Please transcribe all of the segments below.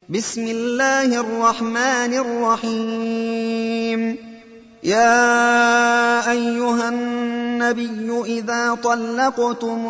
بسم الله الرحمن الرحيم. يا أيها النبي إذا طلقتم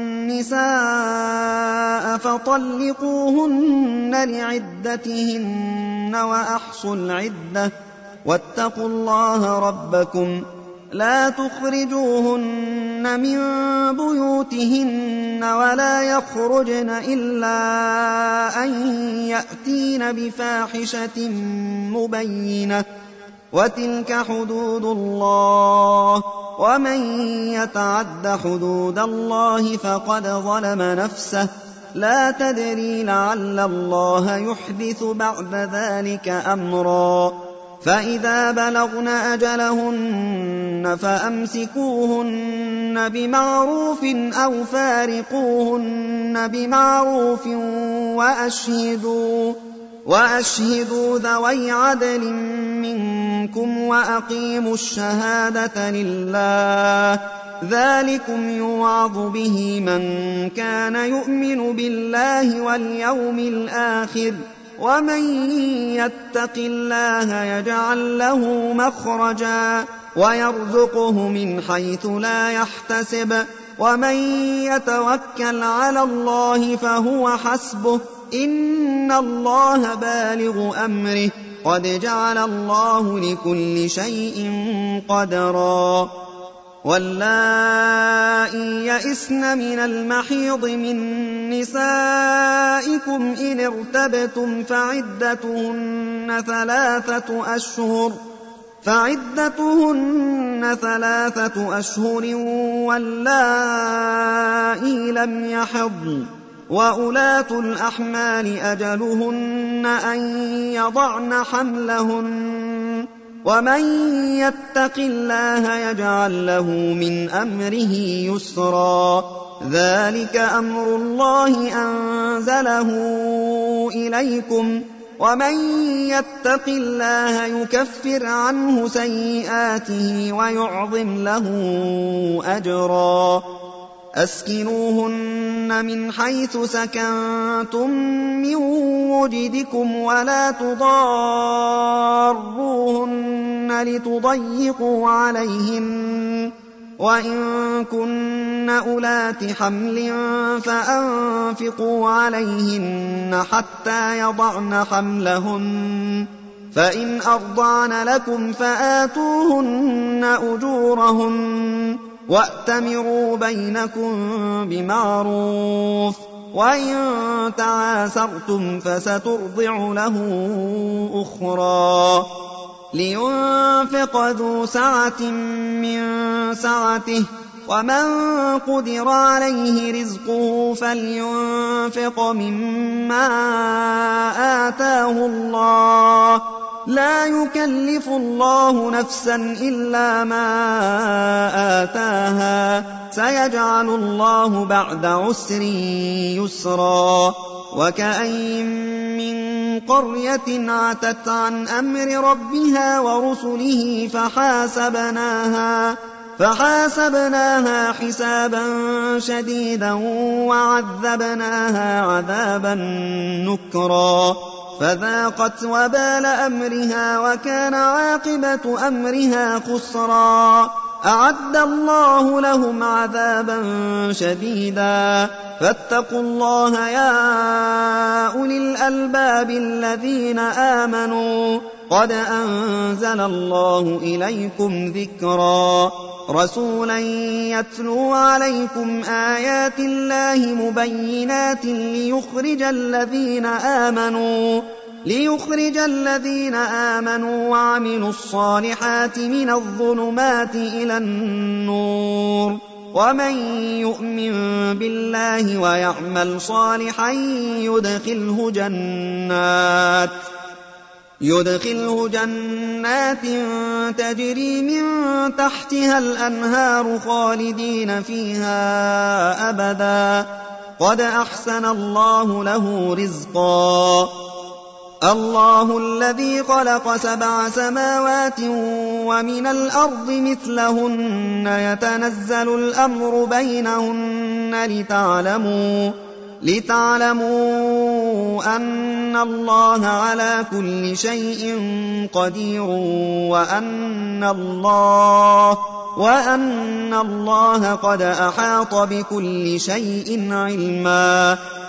النساء فطلقوهن لعدتهن وأحصوا العدة واتقوا الله ربكم لا تخرجوهن من بيوتهن ولا يخرجن إلا أن يأتين بفاحشة مبينة وتلك حدود الله ومن يتعد حدود الله فقد ظلم نفسه لا تدري لعل الله يحدث بعد ذلك أمرا. فإذا بلغن أجلهن فأمسكوهن بمعروف أو فارقوهن بمعروف وأشهدوا ذوي عدل منكم وأقيموا الشهادة لله ذلكم يوعظ به من كان يؤمن بالله واليوم الآخر ومن يتق الله يجعل له مخرجا ويرزقه من حيث لا يحتسب ومن يتوكل على الله فهو حسبه إن الله بالغ أمره قد جعل الله لكل شيء قدرا. واللائي يئسن من المحيض من نسائكم إن ارتبتم فعدتهن 3 أشهر واللائي لم يحضن وأولاة الأحمال أجلهن أن يضعن حملهن ومن يتق الله يجعل له من أمره يسرا. ذلك أمر الله أنزله إليكم ومن يتق الله يكفر عنه سيئاته ويعظم له أجرا. أسكنوهن من حيث سكنتم من وجدكم ولا تضاروهن لتضيقوا عليهن وإن كن أولات حمل فأنفقوا عليهن حتى يضعن حملهن فإن أرضعن لكم فآتوهن أجورهن وأتمروا بينكم بمعروف وإن تعاسرتم فسترضع له أخرى. لينفق ذو سعة من سعته ومن قدر عليه رزقه فلينفق مما آتاه الله لا يكلف الله نفسا إلا ما آتاها سيجعل الله بعد عسر يسرا. وكأين من قرية عتت عن أمر ربها ورسله فحاسبناها حسابا شديدا وعذبناها عذابا نكرا فذاقت وبال أمرها وكان عاقبة أمرها خسرا. أعد الله لهم عذابا شديدا فاتقوا الله يا أولي الألباب الذين آمنوا قد أنزل الله إليكم ذكرا. رسولا يتلو عليكم آيات الله مبينات ليخرج الذين آمنوا وعملوا الصالحات من الظلمات إلى النور ومن يؤمن بالله ويعمل صالحا يدخله جنات تجري من تحتها الأنهار خالدين فيها أبدا قد أحسن الله له رزقا. الله الذي خلق 7 سماوات ومن الأرض مثلهن يتنزل الأمر بينهن لتعلموا أن الله على كل شيء قدير وأن الله قد أحاط بكل شيء علما